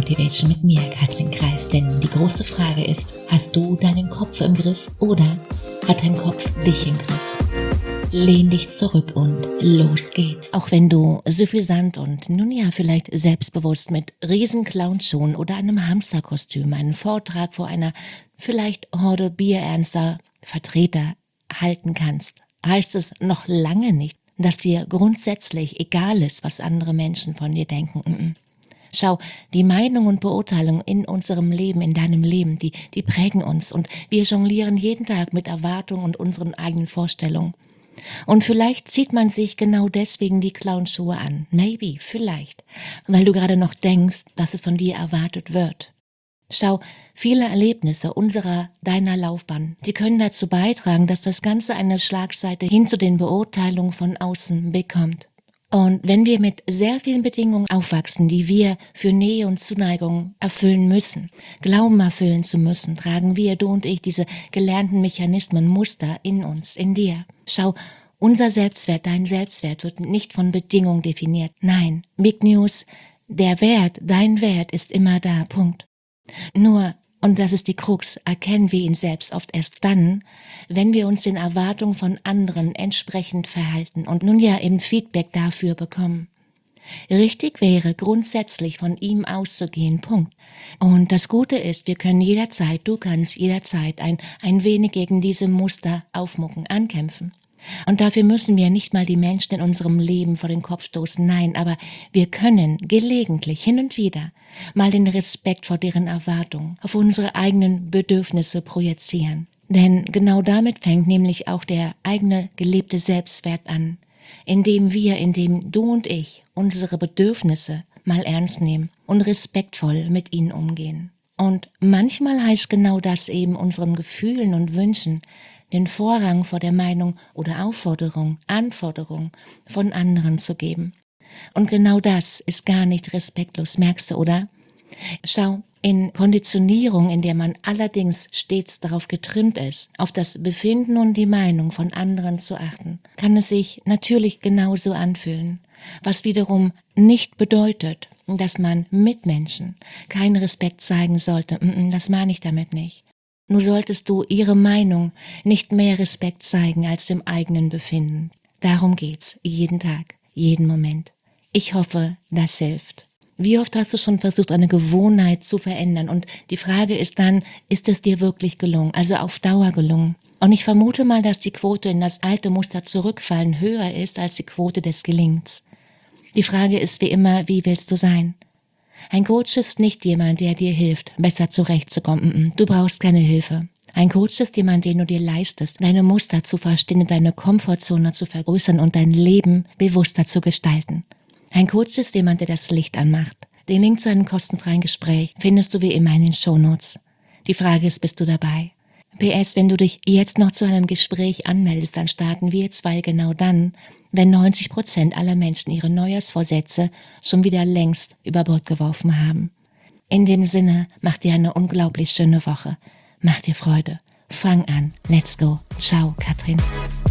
Motivation mit mir, Katrin Kreis. Denn die große Frage ist, hast du deinen Kopf im Griff oder hat dein Kopf dich im Griff? Lehn dich zurück und los geht's. Auch wenn du suffisant und nun ja vielleicht selbstbewusst mit Riesen-Clownschuhen oder einem Hamsterkostüm einen Vortrag vor einer vielleicht Horde bierernster Vertreter halten kannst, heißt es noch lange nicht, dass dir grundsätzlich egal ist, was andere Menschen von dir denken. Schau, die Meinung und Beurteilung in unserem Leben, in deinem Leben, die prägen uns und wir jonglieren jeden Tag mit Erwartungen und unseren eigenen Vorstellungen. Und vielleicht zieht man sich genau deswegen die Clownschuhe an. Maybe, vielleicht, weil du gerade noch denkst, dass es von dir erwartet wird. Schau, viele Erlebnisse deiner Laufbahn, die können dazu beitragen, dass das Ganze eine Schlagseite hin zu den Beurteilungen von außen bekommt. Und wenn wir mit sehr vielen Bedingungen aufwachsen, die wir für Nähe und Zuneigung erfüllen müssen, glauben erfüllen zu müssen, tragen wir, du und ich, diese gelernten Mechanismen, Muster in uns, in dir. Schau, unser Selbstwert, dein Selbstwert wird nicht von Bedingungen definiert. Nein, Big News, der Wert, dein Wert ist immer da, Punkt. Nur, und das ist die Krux, erkennen wir ihn selbst oft erst dann, wenn wir uns den Erwartungen von anderen entsprechend verhalten und nun ja eben Feedback dafür bekommen. Richtig wäre, grundsätzlich von ihm auszugehen, Punkt. Und das Gute ist, du kannst jederzeit ein wenig gegen diese Muster aufmucken, ankämpfen. Und dafür müssen wir nicht mal die Menschen in unserem Leben vor den Kopf stoßen, nein, aber wir können gelegentlich, hin und wieder, mal den Respekt vor deren Erwartungen auf unsere eigenen Bedürfnisse projizieren. Denn genau damit fängt nämlich auch der eigene gelebte Selbstwert an, indem du und ich unsere Bedürfnisse mal ernst nehmen und respektvoll mit ihnen umgehen. Und manchmal heißt genau das eben unseren Gefühlen und Wünschen den Vorrang vor der Meinung oder Anforderung von anderen zu geben. Und genau das ist gar nicht respektlos, merkst du, oder? Schau, in Konditionierung, in der man allerdings stets darauf getrimmt ist, auf das Befinden und die Meinung von anderen zu achten, kann es sich natürlich genauso anfühlen, was wiederum nicht bedeutet, dass man Mitmenschen keinen Respekt zeigen sollte. Das meine ich damit nicht. Nur solltest du ihre Meinung nicht mehr Respekt zeigen als dem eigenen Befinden. Darum geht's, jeden Tag, jeden Moment. Ich hoffe, das hilft. Wie oft hast du schon versucht, eine Gewohnheit zu verändern? Und die Frage ist dann, ist es dir wirklich gelungen, also auf Dauer gelungen? Und ich vermute mal, dass die Quote in das alte Muster zurückfallen höher ist als die Quote des Gelingens. Die Frage ist wie immer, wie willst du sein? Ein Coach ist nicht jemand, der dir hilft, besser zurechtzukommen. Du brauchst keine Hilfe. Ein Coach ist jemand, den du dir leistest, deine Muster zu verstehen, deine Komfortzone zu vergrößern und dein Leben bewusster zu gestalten. Ein Coach ist jemand, der das Licht anmacht. Den Link zu einem kostenfreien Gespräch findest du wie immer in den Shownotes. Die Frage ist, bist du dabei? PS, wenn du dich jetzt noch zu einem Gespräch anmeldest, dann starten wir zwei genau dann, wenn 90% aller Menschen ihre Neujahrsvorsätze schon wieder längst über Bord geworfen haben. In dem Sinne, mach dir eine unglaublich schöne Woche. Mach dir Freude. Fang an. Let's go. Ciao, Katrin.